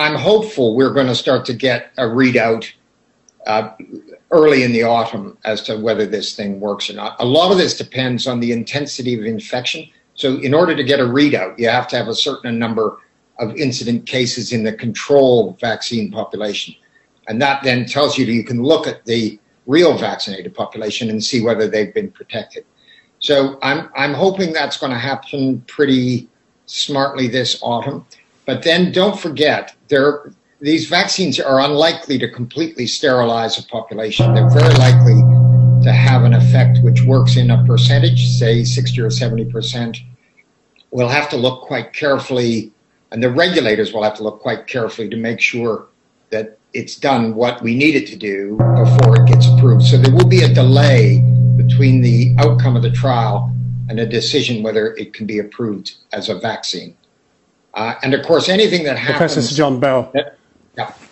I'm hopeful we're going to start to get a readout early in the autumn as to whether this thing works or not. A lot of this depends on the intensity of infection. So in order to get a readout, you have to have a certain number of incident cases in the control vaccine population. And that then tells you that you can look at the real vaccinated population and see whether they've been protected. So I'm hoping that's going to happen pretty smartly this autumn. But then don't forget, these vaccines are unlikely to completely sterilize a population. They're very likely to have an effect which works in a percentage, say 60 or 70%. We'll have to look quite carefully, and the regulators will have to look quite carefully to make sure that it's done what we need it to do before it gets approved. So there will be a delay between the outcome of the trial and a decision whether it can be approved as a vaccine. And of course, anything that happens... Professor Sir John Bell. Yeah.